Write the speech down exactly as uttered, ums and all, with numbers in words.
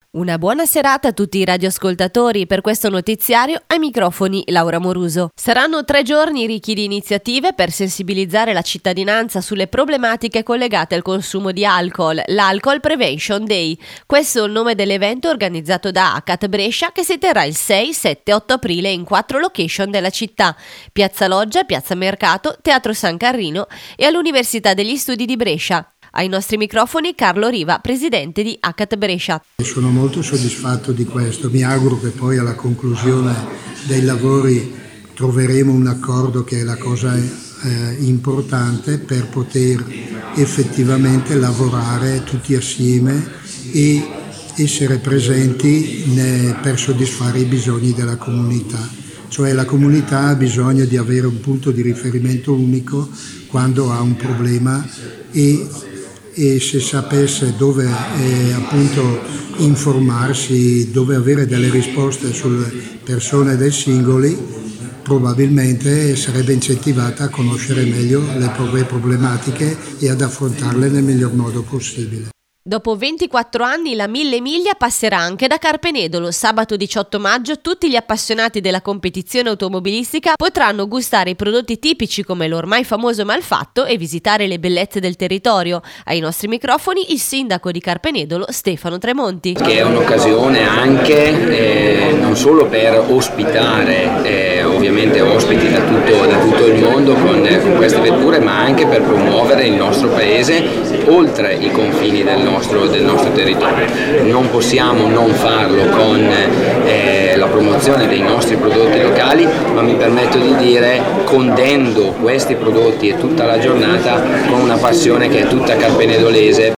Una buona serata a tutti i radioascoltatori. Per questo notiziario ai microfoni Laura Moruso. Saranno tre giorni ricchi di iniziative per sensibilizzare la cittadinanza sulle problematiche collegate al consumo di alcol, l'Alcohol Prevention Day. Questo è il nome dell'evento organizzato da A C A T Brescia, che si terrà il sei, sette e otto aprile in quattro location della città: Piazza Loggia, Piazza Mercato, Teatro San Carrino e all'Università degli Studi di Brescia. Ai nostri microfoni Carlo Riva, presidente di A C A T Brescia. Sono molto soddisfatto di questo, mi auguro che poi alla conclusione dei lavori troveremo un accordo, che è la cosa eh, importante per poter effettivamente lavorare tutti assieme e essere presenti ne, per soddisfare i bisogni della comunità. Cioè la comunità ha bisogno di avere un punto di riferimento unico quando ha un problema e e se sapesse dove eh, appunto informarsi, dove avere delle risposte sulle persone dei singoli, probabilmente sarebbe incentivata a conoscere meglio le proprie problematiche e ad affrontarle nel miglior modo possibile. Dopo ventiquattro anni la Mille Miglia passerà anche da Carpenedolo. Sabato diciotto maggio tutti gli appassionati della competizione automobilistica potranno gustare i prodotti tipici come l'ormai famoso Malfatto e visitare le bellezze del territorio. Ai nostri microfoni il sindaco di Carpenedolo Stefano Tremonti. Che è un'occasione anche eh, non solo per ospitare eh, ovviamente ospiti da tutto, da tutto il mondo con, con queste vetture, ma anche per promuovere il nostro paese oltre i confini del nostro, del nostro territorio. Non possiamo non farlo con eh, la promozione dei nostri prodotti locali, ma mi permetto di dire condendo questi prodotti e tutta la giornata con una passione che è tutta carpenedolese.